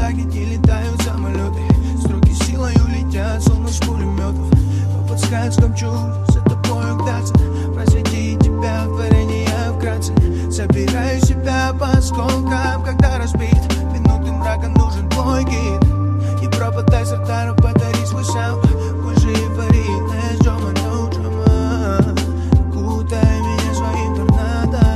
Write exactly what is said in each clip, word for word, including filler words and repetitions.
пахнет, не летают самолеты. Строки силою летят, словно с пулеметов. По подсказкам чуть за тобой угнаться, просветить тебя в творении вкратце. Собираю себя по осколкам, когда разбит. Минуты мрака нужен твой гид. Не пропадай с радаров, подари свой саунд. Больше эйфории, less drama, no drama. Окутай меня своим торнадо.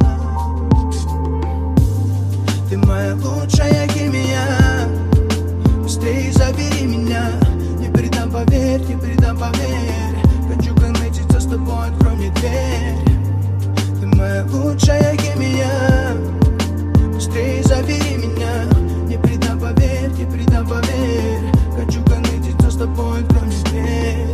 Ты моя лучшая химия. Быстрее забери меня. Не передам, поверь, не передам, поверь. Хочу коннектиться с тобой, открой мне дверь. Ты моя лучшая химия. Быстрее забери меня. Не передам, поверь, не передам, поверь. Хочу коннектиться с тобой, открой мне дверь.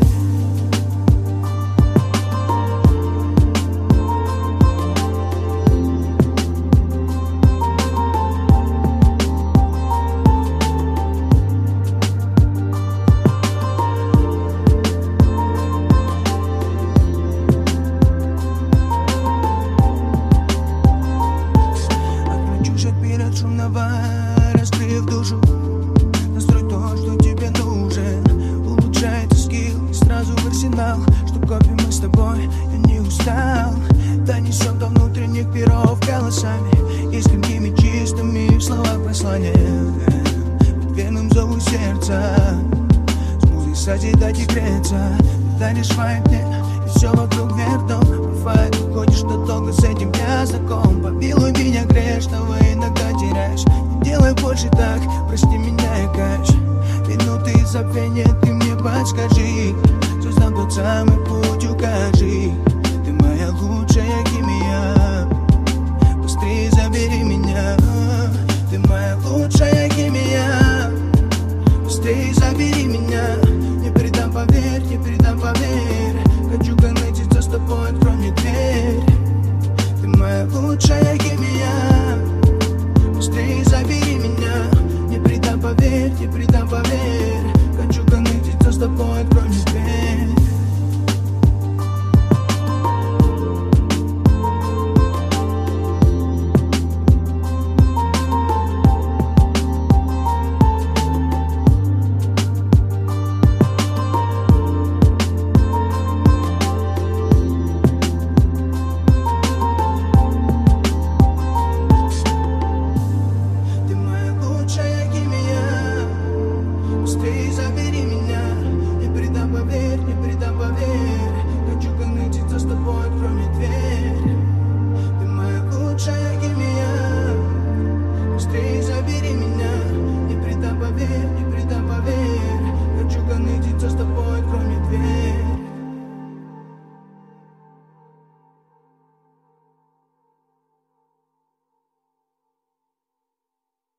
Раскрыв душу, настрой то, что тебе нужен. Улучшается скилл, сразу в арсенал. Что копим мы с тобой, я не устал. Донесем до внутренних перов голосами, искренними, чистыми в словах послания. Под верным зову сердца, с музыкой созидать и греться. Даришь вайб мне, и все вокруг вверх дом. Бывает, уходишь надолго, с этим я знаком. Помилуй меня грешного, иногда теряешь. Не делай больше так, прости меня, я каюсь. Минуты забвения ты мне подскажи. Создам тот самый путь, укажи.